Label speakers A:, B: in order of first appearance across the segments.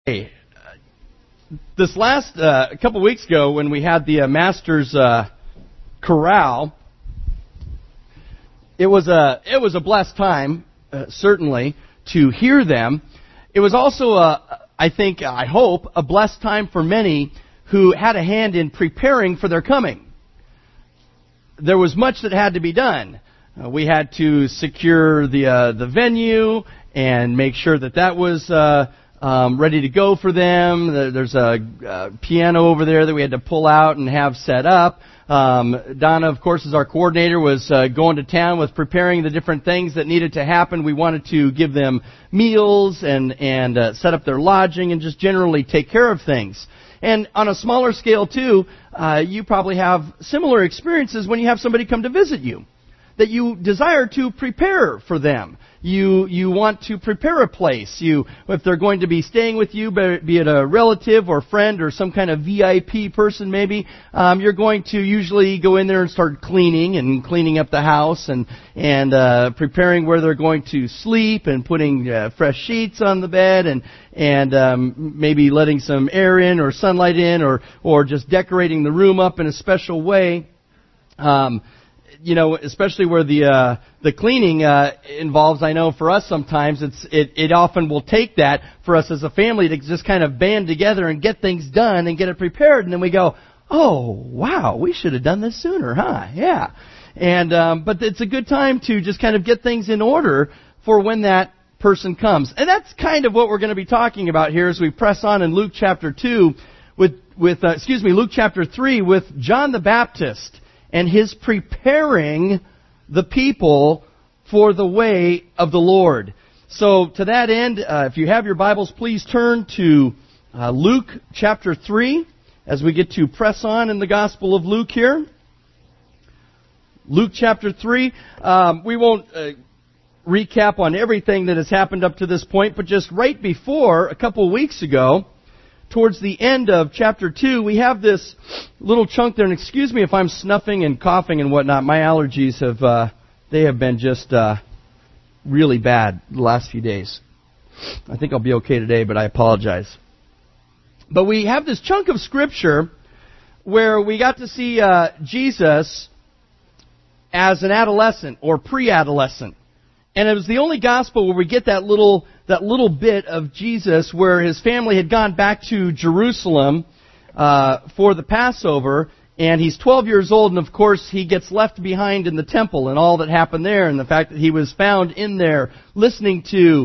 A: Hey, this last couple weeks ago when we had the Masters Chorale, it was a blessed time, certainly, to hear them. It was also, I hope, a blessed time for many who had a hand in preparing for their coming. There was much that had to be done. We had to secure the venue and make sure that was ready to go for them. There's a piano over there that we had to pull out and have set up. Donna, of course, as our coordinator, was going to town with preparing the different things that needed to happen. We wanted to give them meals and set up their lodging and just generally take care of things. And on a smaller scale, too, you probably have similar experiences when you have somebody come to visit you, that you desire to prepare for them. You want to prepare a place. If they're going to be staying with you, be it a relative or friend or some kind of VIP person maybe, you're going to usually go in there and start cleaning up the house and preparing where they're going to sleep and putting fresh sheets on the bed and maybe letting some air in or sunlight in or just decorating the room up in a special way. Especially where the cleaning involves, I know for us sometimes it often will take that for us as a family to just kind of band together and get things done and get it prepared, and then we go, oh wow, we should have done this sooner, huh? Yeah, and but it's a good time to just kind of get things in order for when that person comes, and that's kind of what we're going to be talking about here as we press on in Luke chapter 2 Luke chapter 3 with John the Baptist and his preparing the people for the way of the Lord. So to that end, if you have your Bibles, please turn to Luke chapter 3 as we get to press on in the Gospel of Luke here. Luke chapter 3. We won't recap on everything that has happened up to this point, but just right before, a couple of weeks ago, towards the end of chapter 2, we have this little chunk there, and excuse me if I'm snuffing and coughing and whatnot. My allergies have been just really bad the last few days. I think I'll be okay today, but I apologize. But we have this chunk of Scripture where we got to see Jesus as an adolescent or pre-adolescent. And it was the only gospel where we get that little bit of Jesus where his family had gone back to Jerusalem for the Passover, and he's 12 years old, and of course he gets left behind in the temple and all that happened there, and the fact that he was found in there listening to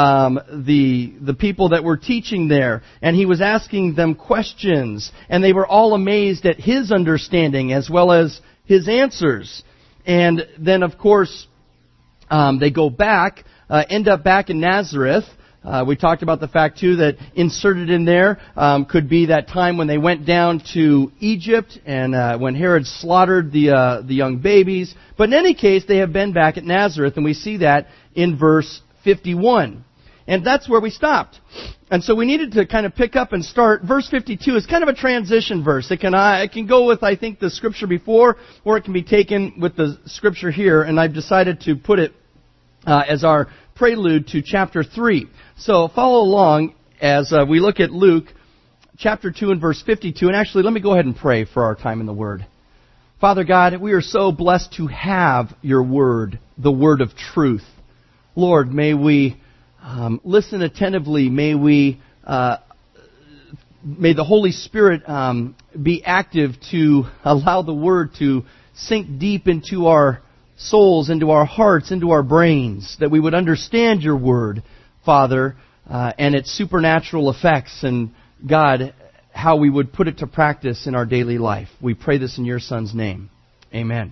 A: the people that were teaching there, and he was asking them questions, and they were all amazed at his understanding as well as his answers. And then, of course, they go back, end up back in Nazareth. We talked about the fact, too, that inserted in there could be that time when they went down to Egypt and when Herod slaughtered the young babies. But in any case, they have been back at Nazareth, and we see that in verse 51. And that's where we stopped. And so we needed to kind of pick up and start. Verse 52 is kind of a transition verse. It can go with, I think, the Scripture before, or it can be taken with the Scripture here. And I've decided to put it as our prelude to chapter 3. So follow along as we look at Luke chapter 2 and verse 52. And actually, let me go ahead and pray for our time in the Word. Father God, we are so blessed to have your Word, the Word of truth. Lord, may we listen attentively. May the Holy Spirit be active to allow the Word to sink deep into our souls, into our hearts, into our brains, that we would understand your Word, Father, and its supernatural effects, and God, how we would put it to practice in our daily life. We pray this in your Son's name. Amen.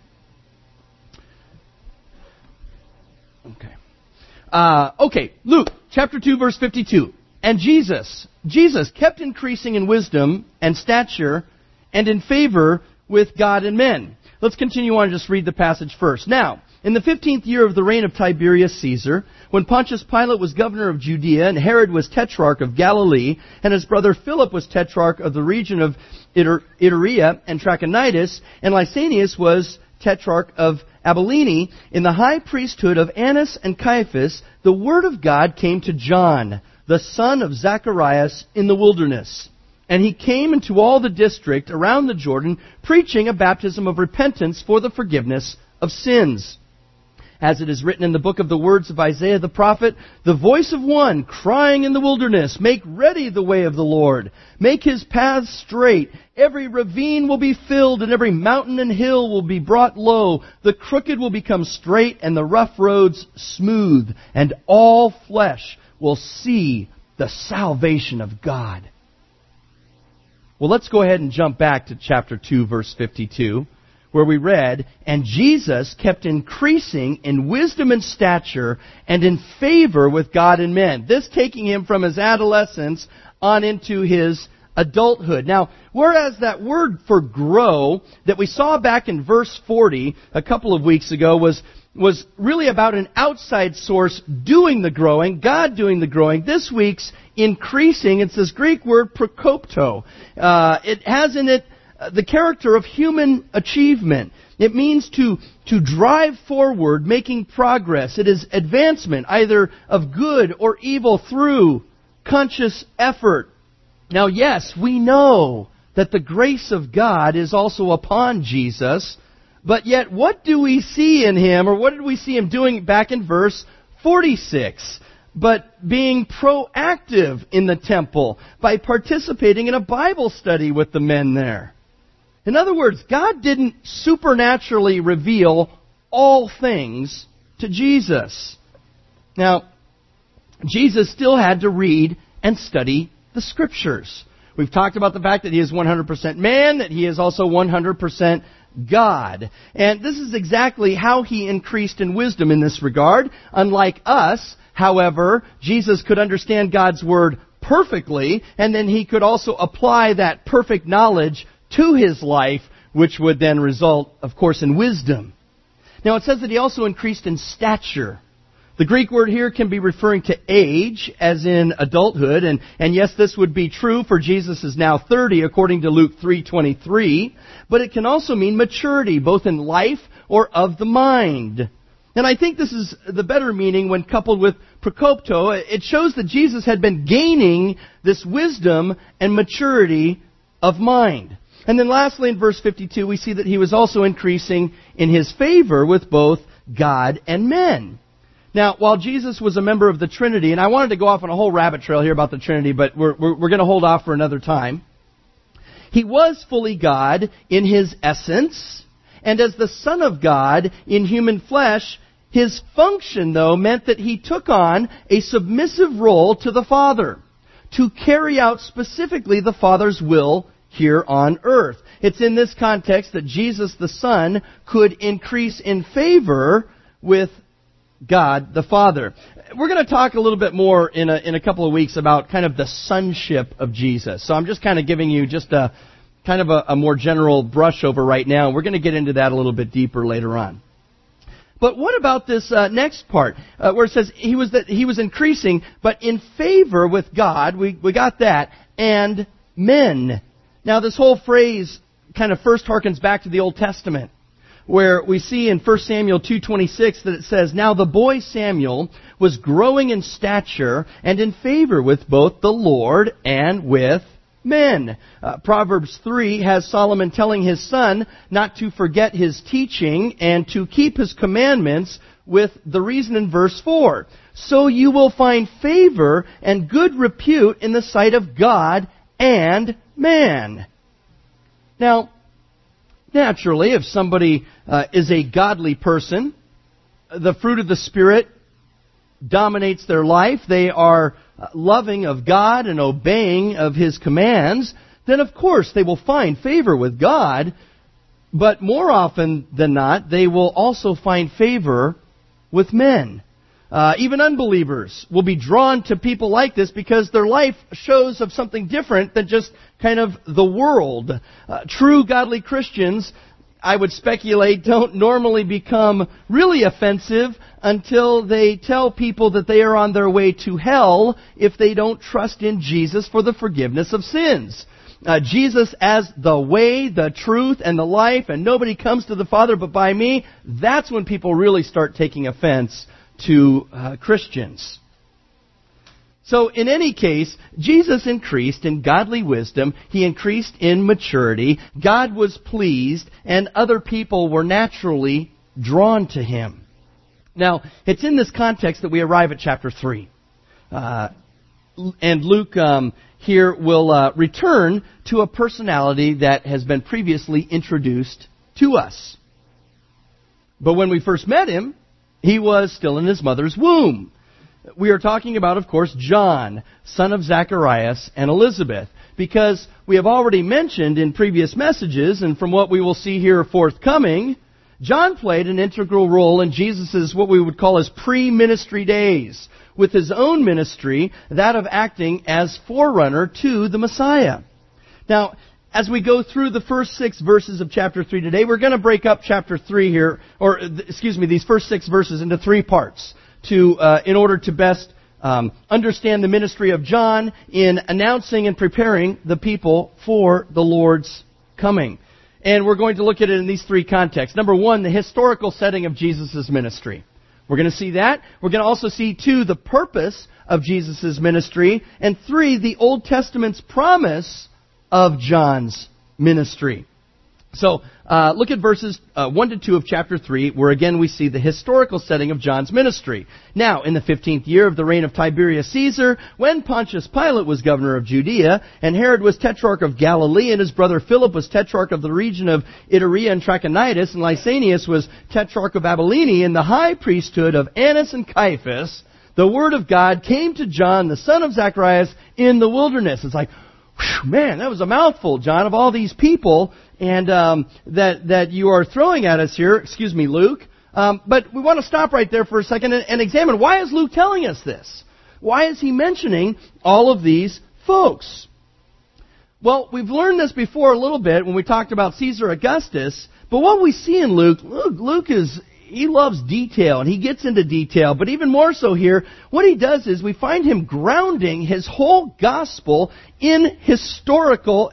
A: Okay, Luke chapter 2, verse 52. And Jesus kept increasing in wisdom and stature and in favor with God and men. Let's continue on and just read the passage first. Now, in the 15th year of the reign of Tiberius Caesar, when Pontius Pilate was governor of Judea, and Herod was tetrarch of Galilee, and his brother Philip was tetrarch of the region of Iturea and Trachonitis, and Lysanias was tetrarch of Abilene, in the high priesthood of Annas and Caiaphas, the word of God came to John, the son of Zacharias, in the wilderness. And he came into all the district around the Jordan, preaching a baptism of repentance for the forgiveness of sins. As it is written in the book of the words of Isaiah the prophet, the voice of one crying in the wilderness, make ready the way of the Lord. Make his paths straight. Every ravine will be filled, and every mountain and hill will be brought low. The crooked will become straight, and the rough roads smooth. And all flesh will see the salvation of God. Well, let's go ahead and jump back to chapter 2, verse 52. Where we read, and Jesus kept increasing in wisdom and stature and in favor with God and men. This taking him from his adolescence on into his adulthood. Now, whereas that word for grow that we saw back in verse 40 a couple of weeks ago was really about an outside source doing the growing, God doing the growing. This week's increasing, it's this Greek word prokopto. It has in it the character of human achievement. It means to drive forward, making progress. It is advancement, either of good or evil through conscious effort. Now, yes, we know that the grace of God is also upon Jesus, but yet what do we see in him, or what did we see him doing back in verse 46? But being proactive in the temple by participating in a Bible study with the men there. In other words, God didn't supernaturally reveal all things to Jesus. Now, Jesus still had to read and study the Scriptures. We've talked about the fact that he is 100% man, that he is also 100% God. And this is exactly how he increased in wisdom in this regard. Unlike us, however, Jesus could understand God's Word perfectly, and then he could also apply that perfect knowledge to his life, which would then result, of course, in wisdom. Now, it says that he also increased in stature. The Greek word here can be referring to age, as in adulthood, and yes, this would be true for Jesus is now 30, according to Luke 3:23, but it can also mean maturity, both in life or of the mind. And I think this is the better meaning when coupled with prokopto. It shows that Jesus had been gaining this wisdom and maturity of mind. And then lastly, in verse 52, we see that he was also increasing in his favor with both God and men. Now, while Jesus was a member of the Trinity, and I wanted to go off on a whole rabbit trail here about the Trinity, but we're going to hold off for another time. He was fully God in his essence, and as the Son of God in human flesh, his function, though, meant that he took on a submissive role to the Father to carry out specifically the Father's will here on earth. It's in this context that Jesus the Son could increase in favor with God the Father. We're going to talk a little bit more in a couple of weeks about kind of the sonship of Jesus. So I'm just kind of giving you just a kind of a more general brush over right now. We're going to get into that a little bit deeper later on. But what about this next part where it says he was increasing, but in favor with God? We got that, and men. Now, this whole phrase kind of first harkens back to the Old Testament, where we see in 1 Samuel 2:26 that it says, "Now the boy Samuel was growing in stature and in favor with both the Lord and with men." Proverbs 3 has Solomon telling his son not to forget his teaching and to keep his commandments, with the reason in verse 4. "So you will find favor and good repute in the sight of God and man." Now, naturally, if somebody is a godly person, the fruit of the Spirit dominates their life, they are loving of God and obeying of His commands, then of course they will find favor with God, but more often than not, they will also find favor with men. Even unbelievers will be drawn to people like this because their life shows of something different than just kind of the world. True godly Christians, I would speculate, don't normally become really offensive until they tell people that they are on their way to hell if they don't trust in Jesus for the forgiveness of sins. Jesus as the way, the truth, and the life, and nobody comes to the Father but by me, that's when people really start taking offense to Christians. So in any case, Jesus increased in godly wisdom. He increased in maturity. God was pleased, and other people were naturally drawn to Him. Now, it's in this context that we arrive at chapter 3. And Luke here will return to a personality that has been previously introduced to us. But when we first met him, he was still in his mother's womb. We are talking about, of course, John, son of Zacharias and Elizabeth, because we have already mentioned in previous messages, and from what we will see here forthcoming, John played an integral role in Jesus' what we would call his pre-ministry days, with his own ministry, that of acting as forerunner to the Messiah. Now, as we go through the first 6 verses of chapter 3 today, we're going to break up chapter 3 here, these first 6 verses into 3 parts, in order to best understand the ministry of John in announcing and preparing the people for the Lord's coming. And we're going to look at it in these 3 contexts. Number 1, the historical setting of Jesus' ministry. We're going to see that. We're going to also see, 2, the purpose of Jesus' ministry. And 3, the Old Testament's promise of John's ministry. So, look at verses 1 to 2 of chapter 3, where again we see the historical setting of John's ministry. Now, in the 15th year of the reign of Tiberius Caesar, when Pontius Pilate was governor of Judea, and Herod was tetrarch of Galilee, and his brother Philip was tetrarch of the region of Iturea and Trachonitis, and Lysanias was tetrarch of Abilene, in the high priesthood of Annas and Caiaphas, the word of God came to John, the son of Zacharias, in the wilderness. It's like, whew, man, that was a mouthful, John, of all these people and that you are throwing at us here. Excuse me, Luke. But we want to stop right there for a second and examine, why is Luke telling us this? Why is he mentioning all of these folks? Well, we've learned this before a little bit when we talked about Caesar Augustus, but what we see in Luke he loves detail, and he gets into detail. But even more so here, what he does is we find him grounding his whole gospel in historical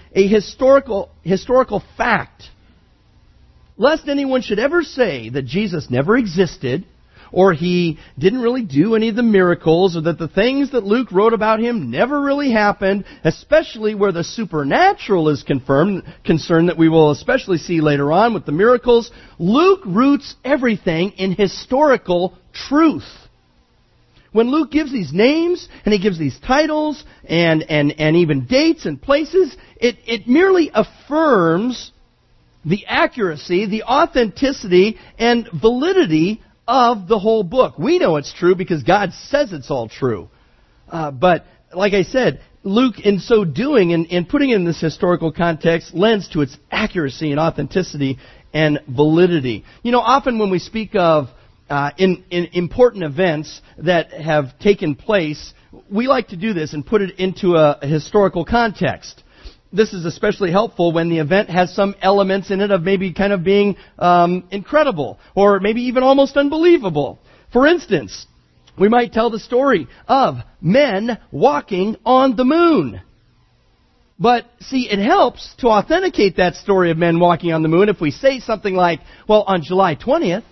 A: fact. Lest anyone should ever say that Jesus never existed, or he didn't really do any of the miracles, or that the things that Luke wrote about him never really happened, especially where the supernatural is concerned, that we will especially see later on with the miracles. Luke roots everything in historical truth. When Luke gives these names, and he gives these titles, and even dates and places, it merely affirms the accuracy, the authenticity, and validity of the whole book. We know it's true because God says it's all true. But, like I said, Luke, in so doing, in putting it in this historical context, lends to its accuracy and authenticity and validity. You know, often when we speak of in important events that have taken place, we like to do this and put it into a historical context. This is especially helpful when the event has some elements in it of maybe kind of being incredible, or maybe even almost unbelievable. For instance, we might tell the story of men walking on the moon. But, see, it helps to authenticate that story of men walking on the moon if we say something like, well, on July 20th,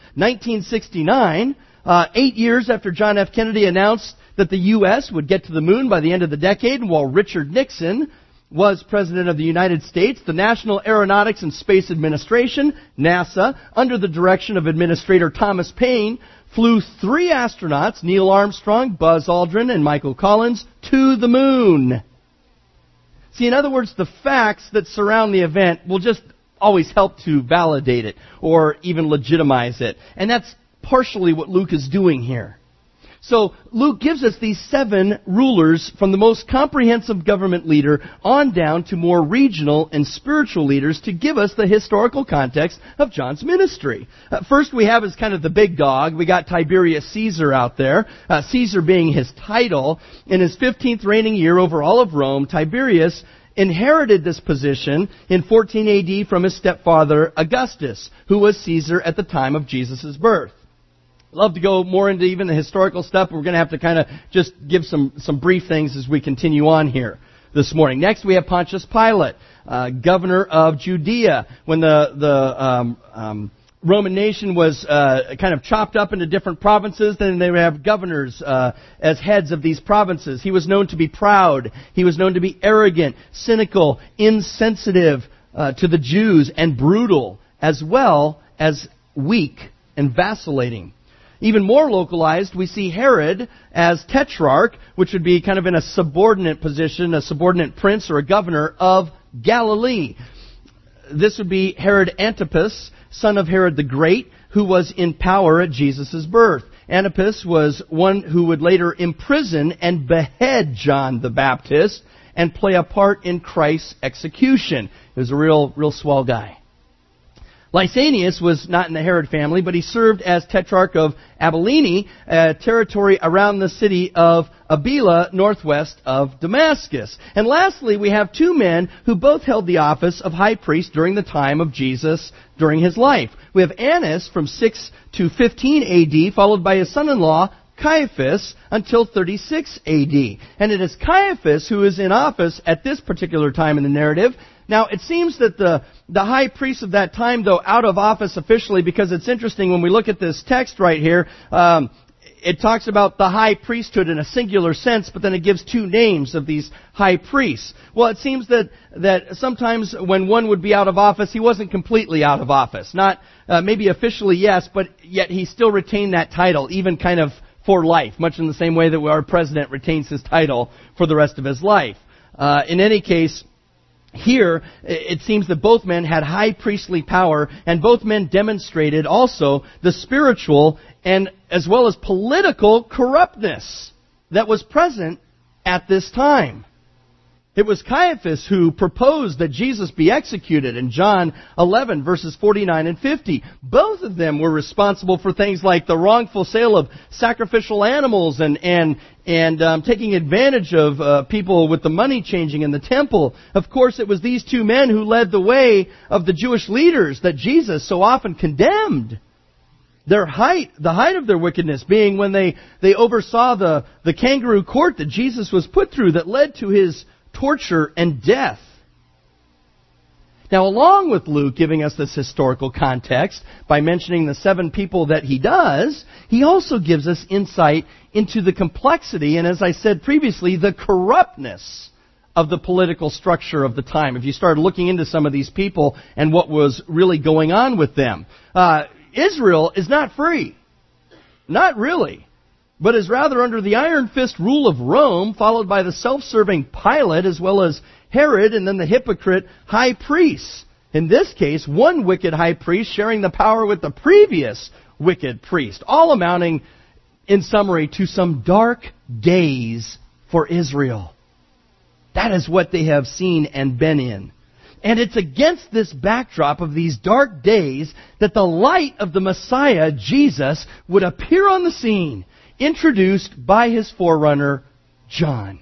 A: 1969, 8 years after John F. Kennedy announced that the U.S. would get to the moon by the end of the decade, while Richard Nixon was President of the United States, the National Aeronautics and Space Administration, NASA, under the direction of Administrator Thomas Paine, flew 3 astronauts, Neil Armstrong, Buzz Aldrin, and Michael Collins, to the moon. See, in other words, the facts that surround the event will just always help to validate it or even legitimize it. And that's partially what Luke is doing here. So Luke gives us these 7 rulers, from the most comprehensive government leader on down to more regional and spiritual leaders, to give us the historical context of John's ministry. First we have as kind of the big dog. We got Tiberius Caesar out there, Caesar being his title. In his 15th reigning year over all of Rome, Tiberius inherited this position in 14 AD from his stepfather Augustus, who was Caesar at the time of Jesus' birth. Love to go more into even the historical stuff. We're going to have to kind of just give some brief things as we continue on here this morning. Next, we have Pontius Pilate, governor of Judea, when the Roman nation was kind of chopped up into different provinces. Then they would have governors as heads of these provinces. He was known to be proud. He was known to be arrogant, cynical, insensitive to the Jews, and brutal, as well as weak and vacillating. Even more localized, we see Herod as tetrarch, which would be kind of in a subordinate position, a subordinate prince or a governor of Galilee. This would be Herod Antipas, son of Herod the Great, who was in power at Jesus' birth. Antipas was one who would later imprison and behead John the Baptist and play a part in Christ's execution. He was a real swell guy. Lysanias was not in the Herod family, but he served as tetrarch of Abilene, a territory around the city of Abila, northwest of Damascus. And lastly, we have two men who both held the office of high priest during the time of Jesus, during his life. We have Annas from 6 to 15 A.D., followed by his son-in-law, Caiaphas, until 36 A.D. And it is Caiaphas who is in office at this particular time in the narrative. Now, it seems that the high priest of that time, though out of office officially, because it's interesting when we look at this text right here, it talks about the high priesthood in a singular sense, but then it gives two names of these high priests. Well, it seems that sometimes when one would be out of office, he wasn't completely out of office. Not maybe officially, yes, but yet he still retained that title, even kind of for life, much in the same way that our president retains his title for the rest of his life. In any case, here, it seems that both men had high priestly power, and both men demonstrated also the spiritual and as well as political corruptness that was present at this time. It was Caiaphas who proposed that Jesus be executed in John 11, verses 49 and 50. Both of them were responsible for things like the wrongful sale of sacrificial animals and taking advantage of people with the money changing in the temple. Of course, it was these two men who led the way of the Jewish leaders that Jesus so often condemned. The height of their wickedness being when they oversaw the kangaroo court that Jesus was put through that led to his torture and death. Now, along with Luke giving us this historical context by mentioning the 7 people that he does, he also gives us insight into the complexity and, as I said previously, the corruptness of the political structure of the time. If you start looking into some of these people and what was really going on with them. Israel is not free. Not really. But is rather under the iron fist rule of Rome, followed by the self-serving Pilate, as well as Herod, and then the hypocrite high priests. In this case, one wicked high priest sharing the power with the previous wicked priest, all amounting, in summary, to some dark days for Israel. That is what they have seen and been in. And it's against this backdrop of these dark days that the light of the Messiah, Jesus, would appear on the scene, introduced by his forerunner, John.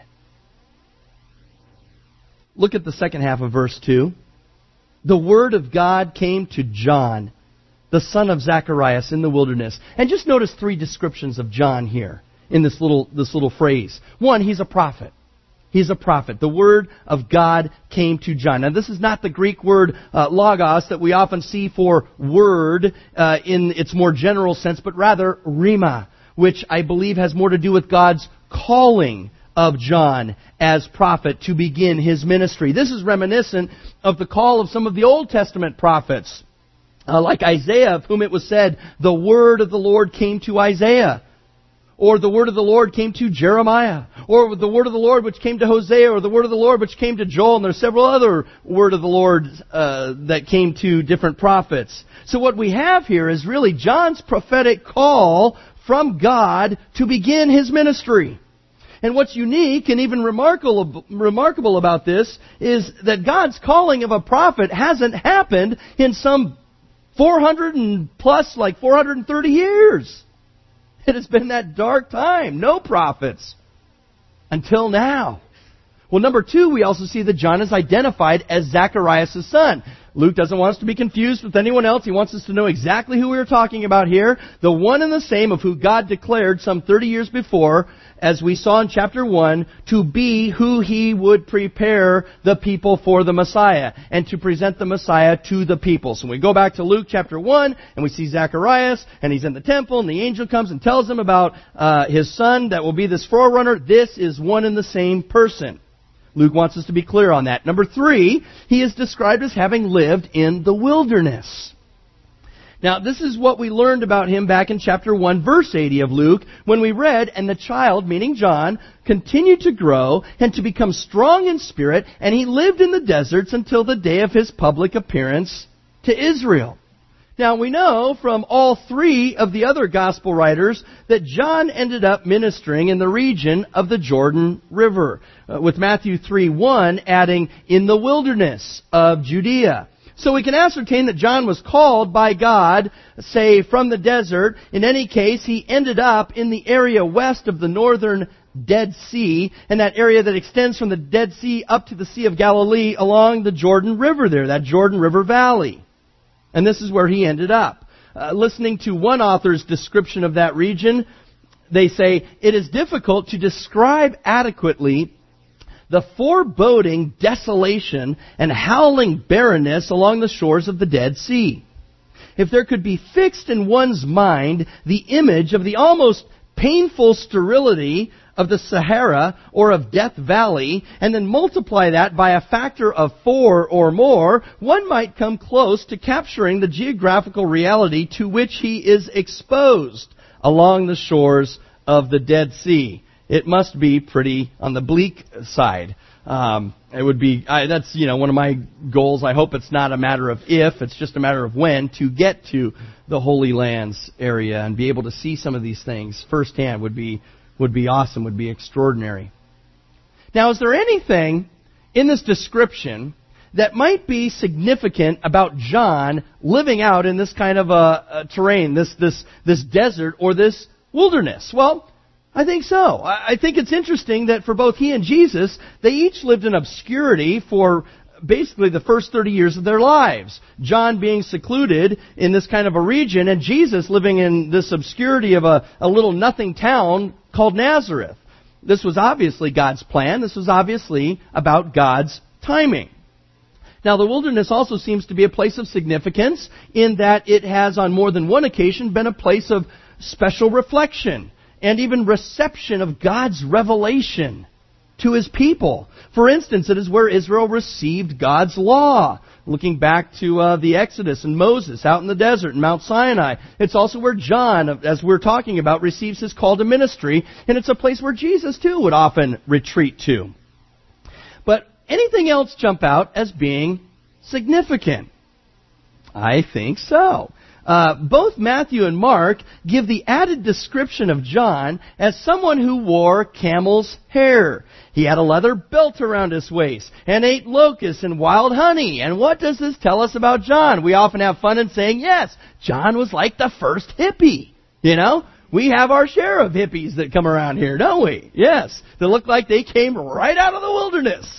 A: Look at the second half of verse 2. The word of God came to John, the son of Zacharias, in the wilderness. And just notice 3 descriptions of John here in this little phrase. 1, he's a prophet. He's a prophet. The word of God came to John. Now, this is not the Greek word logos that we often see for word in its more general sense, but rather rhema, which I believe has more to do with God's calling of John as prophet to begin his ministry. This is reminiscent of the call of some of the Old Testament prophets, like Isaiah, of whom it was said, the word of the Lord came to Isaiah. Or the word of the Lord came to Jeremiah. Or the word of the Lord which came to Hosea. Or the word of the Lord which came to Joel. And there's several other word of the Lord that came to different prophets. So what we have here is really John's prophetic call from God to begin his ministry. And what's unique and even remarkable about this is that God's calling of a prophet hasn't happened in some 400 and plus, like 430 years. It has been that dark time. No prophets. Until now. Well, number 2, we also see that John is identified as Zacharias' son. Luke doesn't want us to be confused with anyone else. He wants us to know exactly who we're talking about here. The one and the same of who God declared some 30 years before, as we saw in chapter 1, to be who He would prepare the people for the Messiah and to present the Messiah to the people. So we go back to Luke chapter 1 and we see Zacharias and he's in the temple and the angel comes and tells him about his son that will be this forerunner. This is one and the same person. Luke wants us to be clear on that. Number 3, he is described as having lived in the wilderness. Now, this is what we learned about him back in chapter 1, verse 80 of Luke, when we read, "And the child," meaning John, "continued to grow and to become strong in spirit, and he lived in the deserts until the day of his public appearance to Israel." Now, we know from all 3 of the other gospel writers that John ended up ministering in the region of the Jordan River, with Matthew 3:1 adding, "in the wilderness of Judea." So we can ascertain that John was called by God, say, from the desert. In any case, he ended up in the area west of the northern Dead Sea, and that area that extends from the Dead Sea up to the Sea of Galilee along the Jordan River there, that Jordan River Valley. And this is where he ended up. Listening to one author's description of that region, they say, "It is difficult to describe adequately the foreboding desolation and howling barrenness along the shores of the Dead Sea. If there could be fixed in one's mind the image of the almost painful sterility of the Sahara or of Death Valley, and then multiply that by a factor of 4 or more, one might come close to capturing the geographical reality to which he is exposed along the shores of the Dead Sea." It must be pretty on the bleak side. It would be, that's, one of my goals. I hope it's not a matter of if, it's just a matter of when, to get to the Holy Lands area and be able to see some of these things firsthand would be awesome, would be extraordinary. Now, is there anything in this description that might be significant about John living out in this kind of a terrain, this desert or this wilderness? Well, I think so. I think it's interesting that for both he and Jesus, they each lived in obscurity for basically the first 30 years of their lives. John being secluded in this kind of a region, and Jesus living in this obscurity of a little nothing town called Nazareth. This was obviously God's plan. This was obviously about God's timing. Now, the wilderness also seems to be a place of significance in that it has on more than one occasion been a place of special reflection and even reception of God's revelation to His people. For instance, it is where Israel received God's law. Looking back to the Exodus and Moses out in the desert in Mount Sinai. It's also where John, as we're talking about, receives his call to ministry. And it's a place where Jesus, too, would often retreat to. But anything else jump out as being significant? I think so. Both Matthew and Mark give the added description of John as someone who wore camel's hair. He had a leather belt around his waist and ate locusts and wild honey. And what does this tell us about John? We often have fun in saying, yes, John was like the first hippie. We have our share of hippies that come around here, don't we? Yes, they look like they came right out of the wilderness.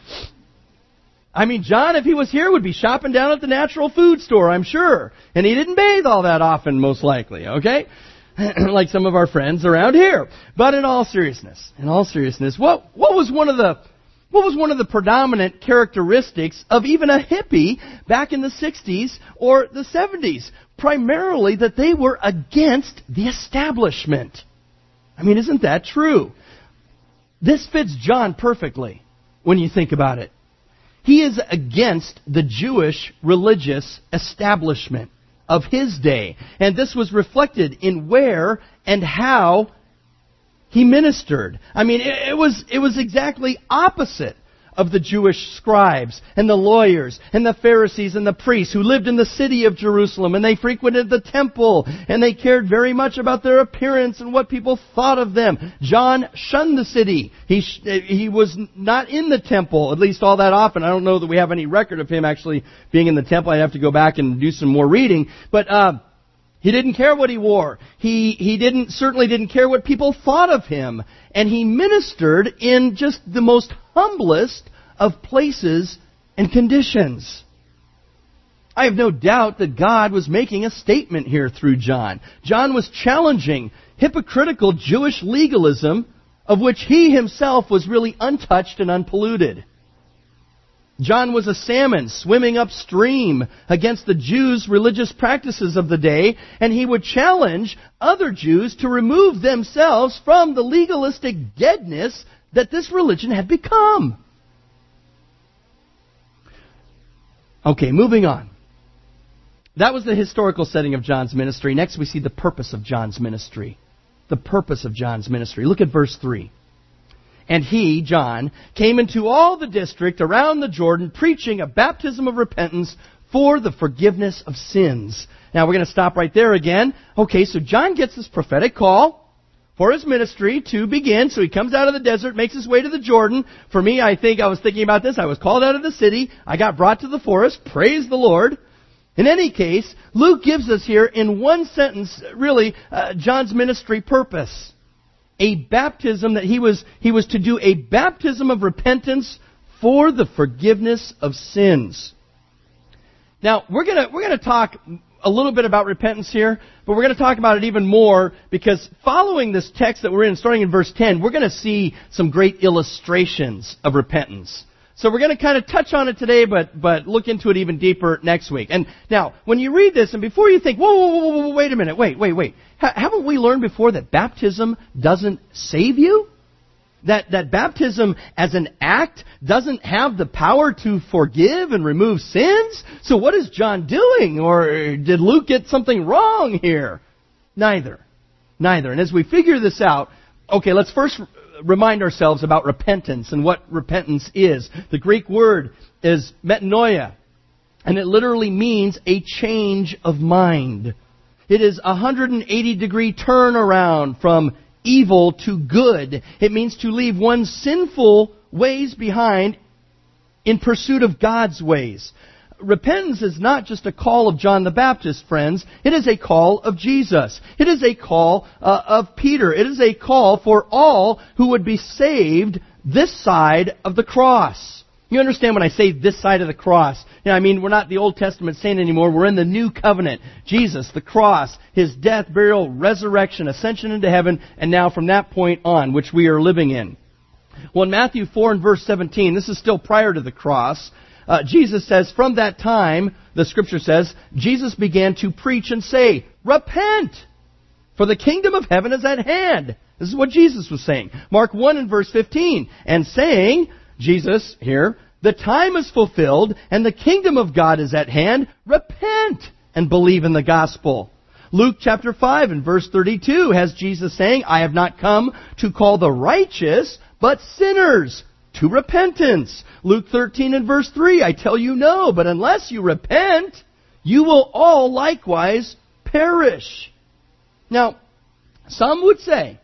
A: I mean, John, if he was here, would be shopping down at the natural food store, I'm sure. And he didn't bathe all that often, most likely, okay? Like some of our friends around here. But in all seriousness, what was one of the predominant characteristics of even a hippie back in the 60s or the 70s? Primarily that they were against the establishment. I mean, isn't that true? This fits John perfectly when you think about it. He is against the Jewish religious establishment of his day. And this was reflected in where and how he ministered. I mean, it was exactly opposite of the Jewish scribes and the lawyers and the Pharisees and the priests who lived in the city of Jerusalem, and they frequented the temple, and they cared very much about their appearance and what people thought of them. John shunned the city. He was not in the temple, at least all that often. I don't know that we have any record of him actually being in the temple. I'd have to go back and do some more reading. But he didn't care what he wore. He certainly didn't care what people thought of him. And he ministered in just the most humblest of places and conditions. I have no doubt that God was making a statement here through John. John was challenging hypocritical Jewish legalism of which he himself was really untouched and unpolluted. John was a salmon swimming upstream against the Jews' religious practices of the day, and he would challenge other Jews to remove themselves from the legalistic deadness that this religion had become. Okay, moving on. That was the historical setting of John's ministry. Next we see the purpose of John's ministry. The purpose of John's ministry. Look at verse 3. And he, John, came into all the district around the Jordan, preaching a baptism of repentance for the forgiveness of sins. Now we're going to stop right there again. Okay, so John gets this prophetic call for his ministry to begin. So he comes out of the desert, makes his way to the Jordan. For me, I was thinking about this. I was called out of the city. I got brought to the forest. Praise the Lord. In any case, Luke gives us here in one sentence, really, John's ministry purpose. A baptism that he was to do a baptism of repentance for the forgiveness of sins. Now, we're gonna talk a little bit about repentance here, but we're going to talk about it even more because following this text that we're in, starting in verse 10, we're going to see some great illustrations of repentance. So we're going to kind of touch on it today, but look into it even deeper next week. And now, when you read this, and before you think, whoa, wait a minute, wait. Haven't we learned before that baptism doesn't save you? That baptism as an act doesn't have the power to forgive and remove sins? So what is John doing? Or did Luke get something wrong here? Neither. And as we figure this out, okay, let's first remind ourselves about repentance and what repentance is. The Greek word is metanoia, and it literally means a change of mind. It is a 180-degree turnaround from evil to good. It means to leave one's sinful ways behind in pursuit of God's ways. Repentance is not just a call of John the Baptist, friends. It is a call of Jesus. It is a call of Peter. It is a call for all who would be saved this side of the cross. You understand when I say this side of the cross? I mean, we're not the Old Testament saint anymore. We're in the New Covenant. Jesus, the cross, His death, burial, resurrection, ascension into heaven, and now from that point on, which we are living in. Well, in Matthew 4 and verse 17, this is still prior to the cross, Jesus says, from that time, the Scripture says, Jesus began to preach and say, repent, for the kingdom of heaven is at hand. This is what Jesus was saying. Mark 1 and verse 15, and saying, Jesus here, the time is fulfilled and the kingdom of God is at hand. Repent and believe in the gospel. Luke chapter 5 and verse 32 has Jesus saying, I have not come to call the righteous, but sinners to repentance. Luke 13 and verse 3, I tell you no, but unless you repent, you will all likewise perish. Now, some would say,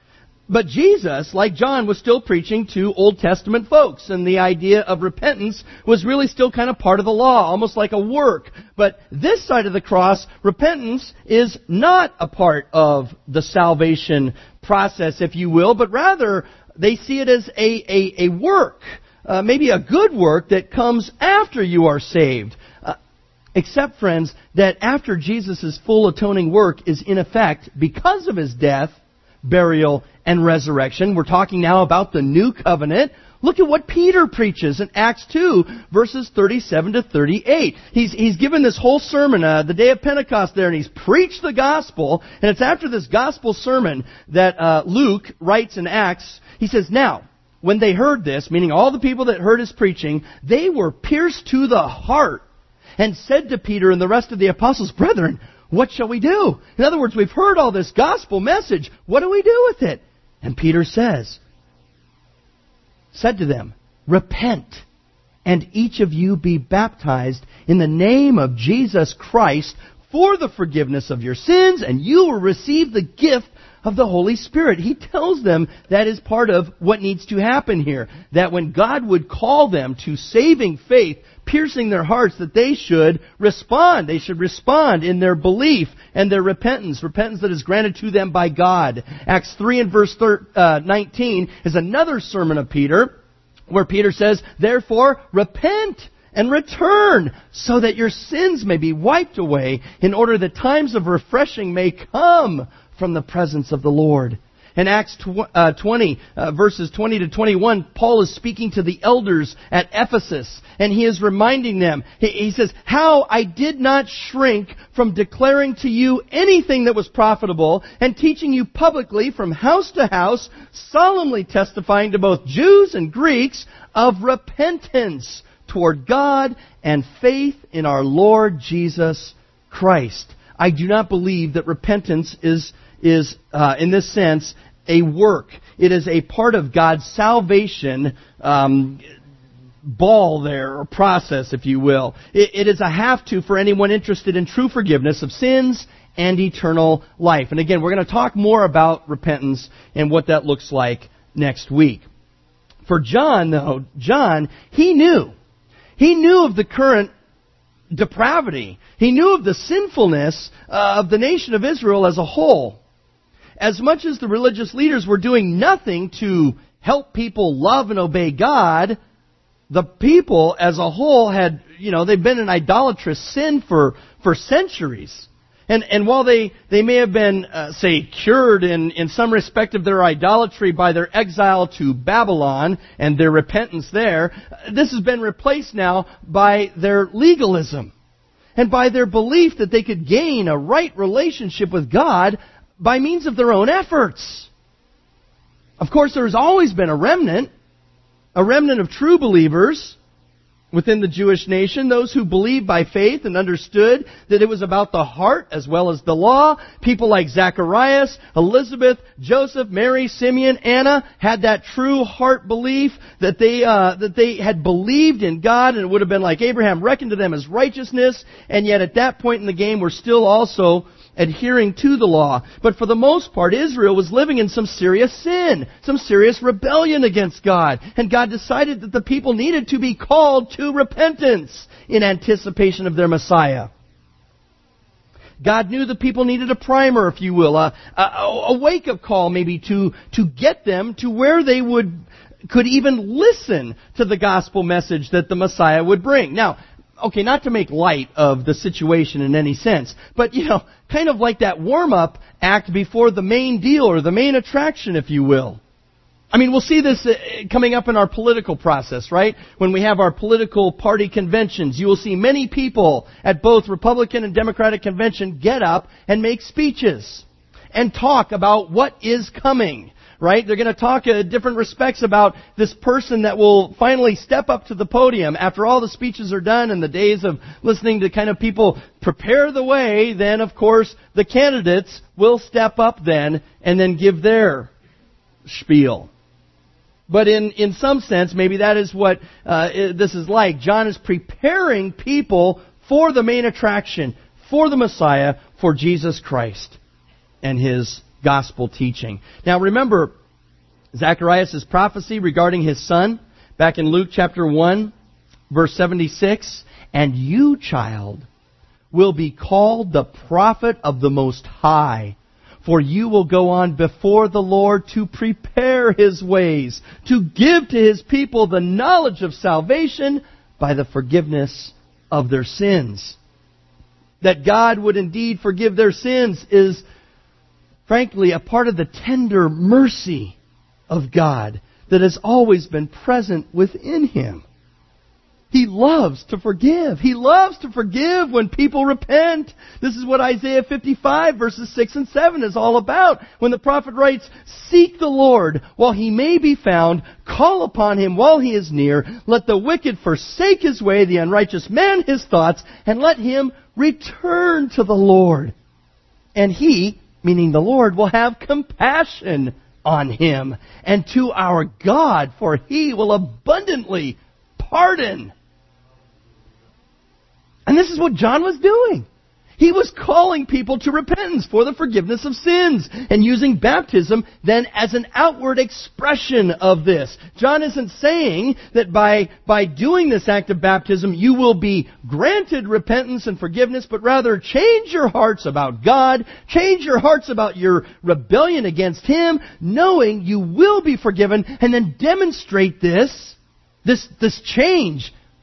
A: but Jesus, like John, was still preaching to Old Testament folks, and the idea of repentance was really still kind of part of the law, almost like a work. But this side of the cross, repentance is not a part of the salvation process, if you will, but rather they see it as a work, maybe a good work that comes after you are saved. Except, friends, that after Jesus' full atoning work is in effect, because of His death, burial, and resurrection. We're talking now about the new covenant. Look at what Peter preaches in Acts 2, verses 37 to 38. He's given this whole sermon, the day of Pentecost there, and he's preached the gospel. And it's after this gospel sermon that Luke writes in Acts. He says, now, when they heard this, meaning all the people that heard his preaching, they were pierced to the heart and said to Peter and the rest of the apostles, brethren, what shall we do? In other words, we've heard all this gospel message. What do we do with it? And Peter said to them, repent, and each of you be baptized in the name of Jesus Christ for the forgiveness of your sins, and you will receive the gift of the Holy Spirit. He tells them that is part of what needs to happen here. That when God would call them to saving faith, piercing their hearts, that they should respond. They should respond in their belief and their repentance. Repentance that is granted to them by God. Acts 3 and verse 19 is another sermon of Peter, where Peter says, therefore, repent and return, so that your sins may be wiped away, in order that times of refreshing may come from the presence of the Lord. In Acts 20, verses 20 to 21, Paul is speaking to the elders at Ephesus, and he is reminding them, he says, "How I did not shrink from declaring to you anything that was profitable, and teaching you publicly from house to house, solemnly testifying to both Jews and Greeks of repentance toward God and faith in our Lord Jesus Christ." I do not believe that repentance is in this sense, a work. It is a part of God's salvation ball there, or process, if you will. It is a have-to for anyone interested in true forgiveness of sins and eternal life. And again, we're going to talk more about repentance and what that looks like next week. For John, though, he knew of the current depravity. He knew of the sinfulness of the nation of Israel as a whole. As much as the religious leaders were doing nothing to help people love and obey God, the people as a whole had, they've been in idolatrous sin for centuries. And while they may have been, cured in some respect of their idolatry by their exile to Babylon and their repentance there, this has been replaced now by their legalism and by their belief that they could gain a right relationship with God by means of their own efforts. Of course, there's always been a remnant of true believers within the Jewish nation, those who believed by faith and understood that it was about the heart as well as the law. People like Zacharias, Elizabeth, Joseph, Mary, Simeon, Anna had that true heart belief that they had believed in God, and it would have been like Abraham, reckoned to them as righteousness, and yet at that point in the game were still also adhering to the law. But for the most part, Israel was living in some serious sin, some serious rebellion against God. And God decided that the people needed to be called to repentance in anticipation of their Messiah. God knew the people needed a primer, if you will, a wake-up call maybe to get them to where they could even listen to the gospel message that the Messiah would bring. Now, okay, not to make light of the situation in any sense, but, kind of like that warm-up act before the main deal, or the main attraction, if you will. I mean, we'll see this coming up in our political process, right? When we have our political party conventions, you will see many people at both Republican and Democratic convention get up and make speeches and talk about what is coming. Right? They're going to talk in different respects about this person that will finally step up to the podium after all the speeches are done and the days of listening to kind of people prepare the way. Then, of course, the candidates will step up then and then give their spiel. But in some sense, maybe that is what this is like. John is preparing people for the main attraction, for the Messiah, for Jesus Christ and His gospel teaching. Now remember Zacharias' prophecy regarding his son back in Luke chapter 1 verse 76. "And you, child, will be called the prophet of the Most High, for you will go on before the Lord to prepare His ways, to give to His people the knowledge of salvation by the forgiveness of their sins." That God would indeed forgive their sins is frankly a part of the tender mercy of God that has always been present within Him. He loves to forgive. He loves to forgive when people repent. This is what Isaiah 55 verses 6 and 7 is all about. When the prophet writes, "Seek the Lord while He may be found. Call upon Him while He is near. Let the wicked forsake his way, the unrighteous man his thoughts, and let him return to the Lord. And He," meaning the Lord, "will have compassion on him, and to our God, for He will abundantly pardon." And this is what John was doing. He was calling people to repentance for the forgiveness of sins and using baptism then as an outward expression of this. John isn't saying that by doing this act of baptism you will be granted repentance and forgiveness, but rather change your hearts about God, change your hearts about your rebellion against Him, knowing you will be forgiven, and then demonstrate this change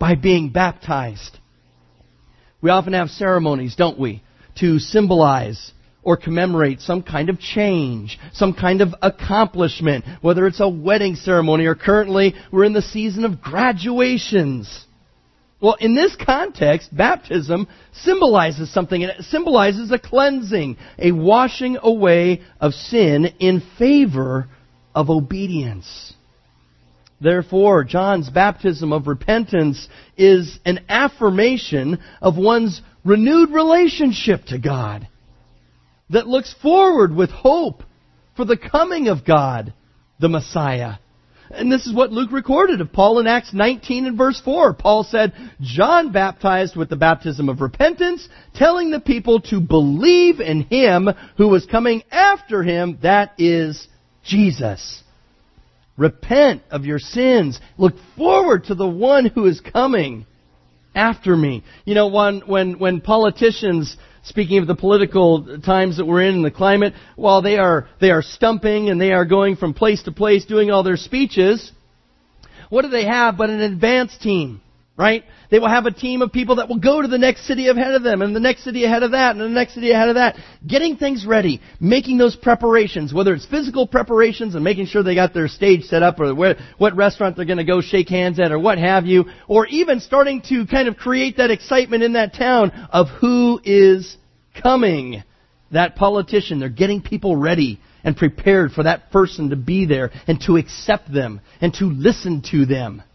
A: by being baptized. We often have ceremonies, don't we, to symbolize or commemorate some kind of change, some kind of accomplishment, whether it's a wedding ceremony or currently we're in the season of graduations. Well, in this context, baptism symbolizes something, and it symbolizes a cleansing, a washing away of sin in favor of obedience. Therefore, John's baptism of repentance is an affirmation of one's renewed relationship to God that looks forward with hope for the coming of God, the Messiah. And this is what Luke recorded of Paul in Acts 19 and verse 4. Paul said, John baptized with the baptism of repentance, telling the people to believe in Him who was coming after him, that is Jesus. Repent of your sins. Look forward to the one who is coming after me. You know, when politicians, speaking of the political times that we're in and the climate, while they are stumping and they are going from place to place doing all their speeches, what do they have but an advance team, right? They will have a team of people that will go to the next city ahead of them and the next city ahead of that and the next city ahead of that, getting things ready, making those preparations, whether it's physical preparations and making sure they got their stage set up or what restaurant they're going to go shake hands at or what have you, or even starting to kind of create that excitement in that town of who is coming, that politician. They're getting people ready and prepared for that person to be there and to accept them and to listen to them.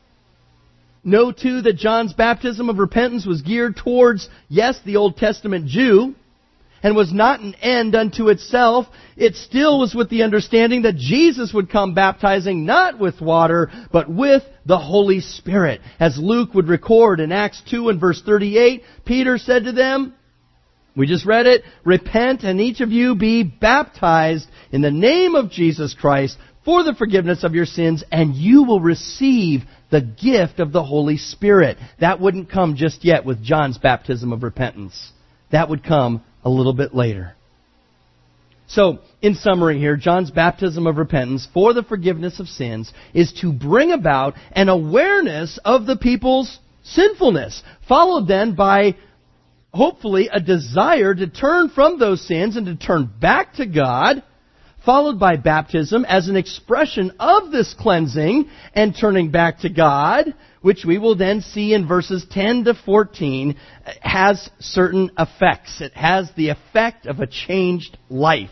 A: Know, too, that John's baptism of repentance was geared towards, yes, the Old Testament Jew, and was not an end unto itself. It still was with the understanding that Jesus would come baptizing not with water, but with the Holy Spirit. As Luke would record in Acts 2 and verse 38, Peter said to them, we just read it, repent and each of you be baptized in the name of Jesus Christ for the forgiveness of your sins, and you will receive the gift of the Holy Spirit. That wouldn't come just yet with John's baptism of repentance. That would come a little bit later. So, in summary here, John's baptism of repentance for the forgiveness of sins is to bring about an awareness of the people's sinfulness, followed then by hopefully a desire to turn from those sins and to turn back to God, followed by baptism as an expression of this cleansing and turning back to God, which we will then see in verses 10 to 14, has certain effects. It has the effect of a changed life.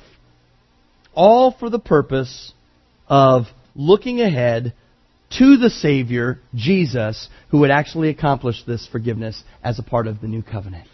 A: All for the purpose of looking ahead to the Savior, Jesus, who would actually accomplish this forgiveness as a part of the new covenant.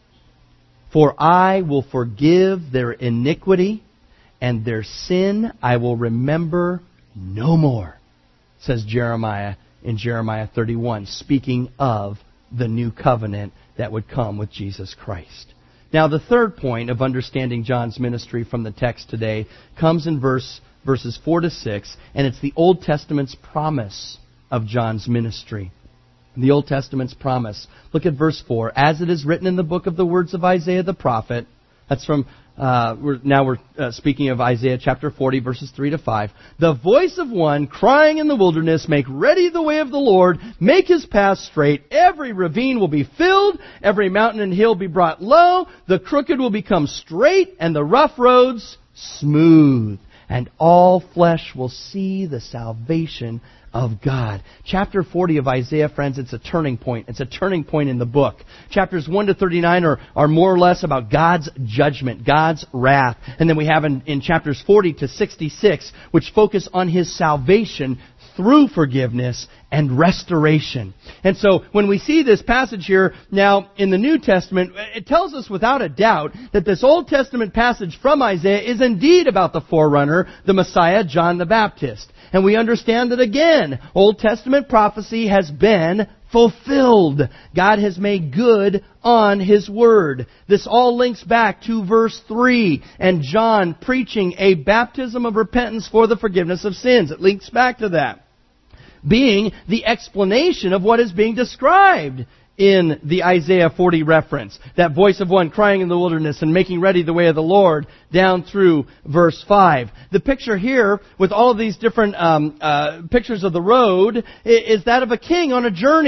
A: For I will forgive their iniquity, and their sin I will remember no more, says Jeremiah in Jeremiah 31, speaking of the new covenant that would come with Jesus Christ. Now, the third point of understanding John's ministry from the text today comes in verses 4 to 6, and it's the Old Testament's promise of John's ministry. The Old Testament's promise. Look at verse 4. As it is written in the book of the words of Isaiah the prophet, that's from, we're speaking of Isaiah chapter 40, verses 3 to 5. The voice of one crying in the wilderness, make ready the way of the Lord, make His path straight. Every ravine will be filled, every mountain and hill be brought low, the crooked will become straight, and the rough roads smooth. And all flesh will see the salvation of God. Chapter 40 of Isaiah, friends, it's a turning point. It's a turning point in the book. Chapters 1 to 39 are more or less about God's judgment, God's wrath. And then we have in chapters 40 to 66, which focus on His salvation through forgiveness and restoration. And so when we see this passage here now in the New Testament, it tells us without a doubt that this Old Testament passage from Isaiah is indeed about the forerunner, the Messiah, John the Baptist. And we understand that again, Old Testament prophecy has been fulfilled. God has made good on His Word. This all links back to verse 3 and John preaching a baptism of repentance for the forgiveness of sins. It links back to that, being the explanation of what is being described in the Isaiah 40 reference. That voice of one crying in the wilderness and making ready the way of the Lord, down through verse 5. The picture here, with all of these different pictures of the road, is that of a king on a journey.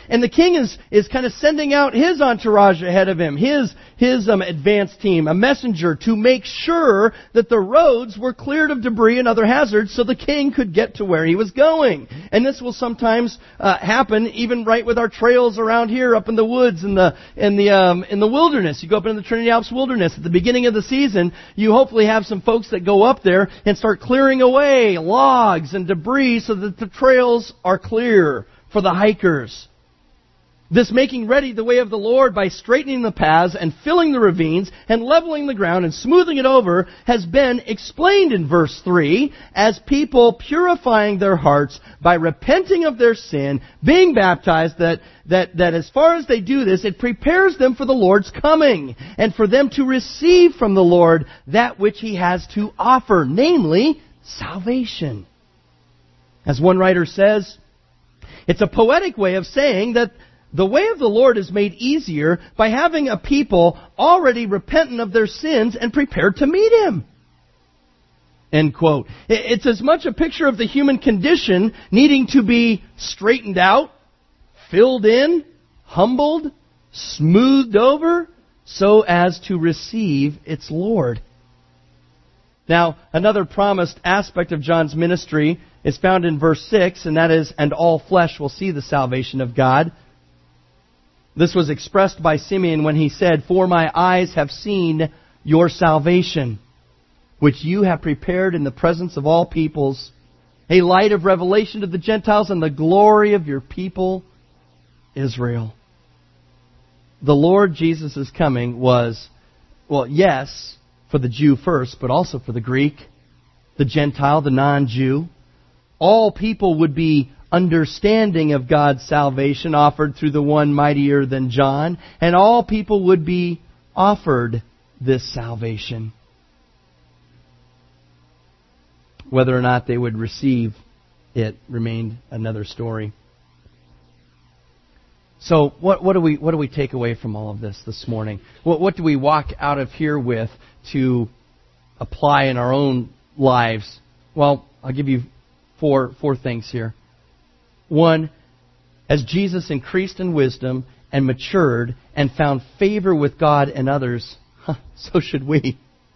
A: And the king is kind of sending out his entourage ahead of him, his advance team, a messenger, to make sure that the roads were cleared of debris and other hazards so the king could get to where he was going. And this will sometimes happen even right with our trails around here up in the woods in the wilderness. You go up into the Trinity Alps wilderness at the beginning of the season, you hopefully have some folks that go up there and start clearing away logs and debris so that the trails are clear for the hikers. This making ready the way of the Lord by straightening the paths and filling the ravines and leveling the ground and smoothing it over has been explained in verse 3 as people purifying their hearts by repenting of their sin, being baptized, that as far as they do this, it prepares them for the Lord's coming and for them to receive from the Lord that which He has to offer, namely salvation. As one writer says, it's a poetic way of saying that the way of the Lord is made easier by having a people already repentant of their sins and prepared to meet Him. End quote. It's as much a picture of the human condition needing to be straightened out, filled in, humbled, smoothed over, so as to receive its Lord. Now, another promised aspect of John's ministry is found in verse 6, and that is, and all flesh will see the salvation of God. This was expressed by Simeon when he said, "For my eyes have seen your salvation, which you have prepared in the presence of all peoples, a light of revelation to the Gentiles and the glory of your people, Israel." The Lord Jesus' coming was, well, yes, for the Jew first, but also for the Greek, the Gentile, the non-Jew. All people would be understanding of God's salvation offered through the one mightier than John, and all people would be offered this salvation. Whether or not they would receive it remained another story. So what do we take away from all of this morning? What do we walk out of here with to apply in our own lives? Well, I'll give you four things here. One, as Jesus increased in wisdom and matured and found favor with God and others, so should we.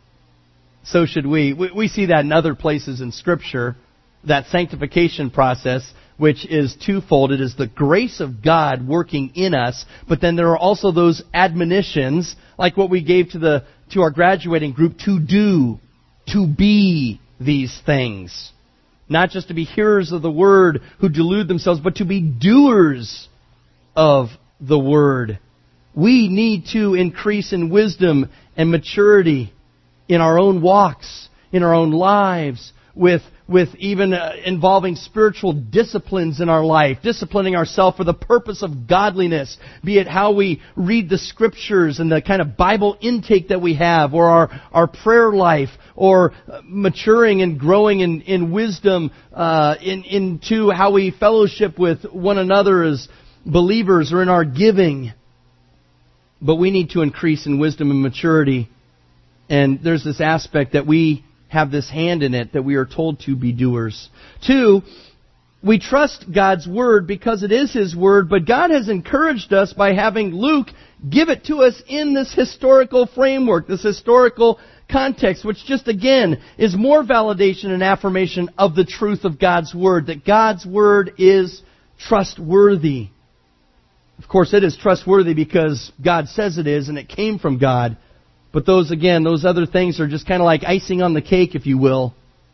A: So should we. We see that in other places in Scripture, that sanctification process, which is twofold. It is the grace of God working in us, but then there are also those admonitions, like what we gave to our graduating group, to do, to be these things. Not just to be hearers of the Word who delude themselves, but to be doers of the Word. We need to increase in wisdom and maturity in our own walks, in our own lives, with even involving spiritual disciplines in our life, disciplining ourselves for the purpose of godliness, be it how we read the Scriptures and the kind of Bible intake that we have, or our prayer life, or maturing and growing in wisdom into how we fellowship with one another as believers, or in our giving. But we need to increase in wisdom and maturity. And there's this aspect that we have this hand in it, that we are told to be doers. 2, we trust God's Word because it is His Word, but God has encouraged us by having Luke give it to us in this historical framework, this historical context, which just again is more validation and affirmation of the truth of God's Word, that God's Word is trustworthy. Of course, it is trustworthy because God says it is, and it came from God. But those other things are just kind of like icing on the cake, if you will.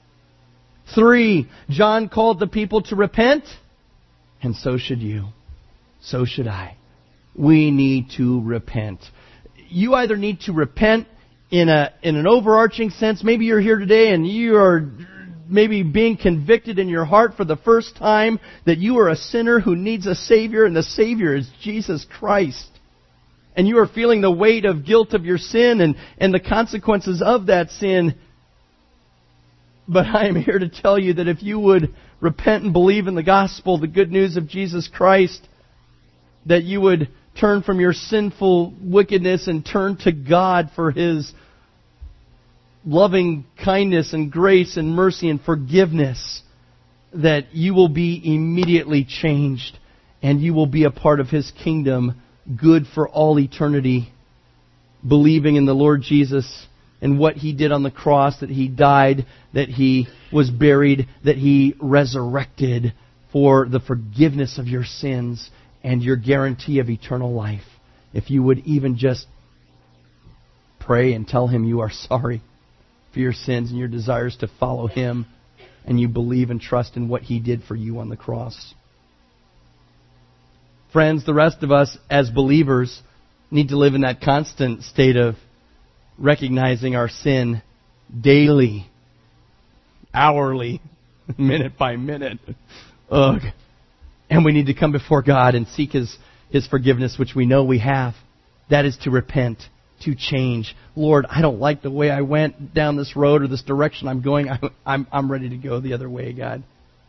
A: 3, John called the people to repent, and so should you. So should I. We need to repent. You either need to repent in an overarching sense. Maybe you're here today and you are maybe being convicted in your heart for the first time that you are a sinner who needs a Savior, and the Savior is Jesus Christ. And you are feeling the weight of guilt of your sin and the consequences of that sin. But I am here to tell you that if you would repent and believe in the gospel, the good news of Jesus Christ, that you would turn from your sinful wickedness and turn to God for His loving kindness and grace and mercy and forgiveness, that you will be immediately changed. and you will be a part of His kingdom, good for all eternity, believing in the Lord Jesus and what He did on the cross, that He died, that He was buried, that He resurrected for the forgiveness of your sins and your guarantee of eternal life. If you would even just pray and tell Him you are sorry for your sins and your desires to follow Him, and you believe and trust in what He did for you on the cross. Friends, the rest of us as believers need to live in that constant state of recognizing our sin daily, hourly, minute by minute. Ugh. And we need to come before God and seek His forgiveness, which we know we have. That is to repent, to change. Lord, I don't like the way I went down this road or this direction I'm going. I'm ready to go the other way, God.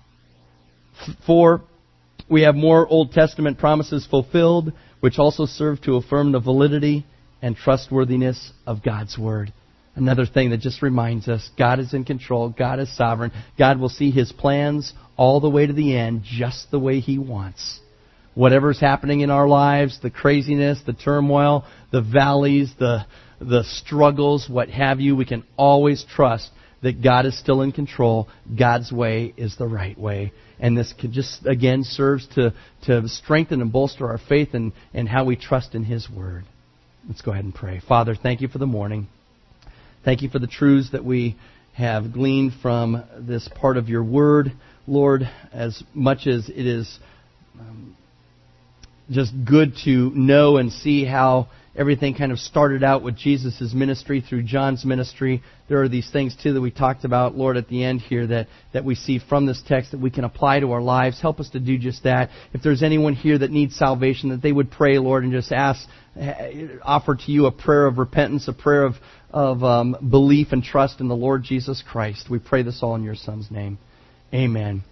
A: 4, we have more Old Testament promises fulfilled, which also serve to affirm the validity and trustworthiness of God's Word. Another thing that just reminds us, God is in control, God is sovereign, God will see His plans all the way to the end, just the way He wants. Whatever's happening in our lives, the craziness, the turmoil, the valleys, the struggles, what have you, we can always trust that God is still in control. God's way is the right way. And this can just, again, serves to strengthen and bolster our faith and how we trust in His Word. Let's go ahead and pray. Father, thank You for the morning. Thank You for the truths that we have gleaned from this part of Your Word. Lord, as much as it is just good to know and see how everything kind of started out with Jesus' ministry through John's ministry, there are these things too that we talked about, Lord, at the end here that we see from this text that we can apply to our lives. Help us to do just that. If there's anyone here that needs salvation, that they would pray, Lord, and just offer to You a prayer of repentance, a prayer of belief and trust in the Lord Jesus Christ. We pray this all in Your Son's name. Amen.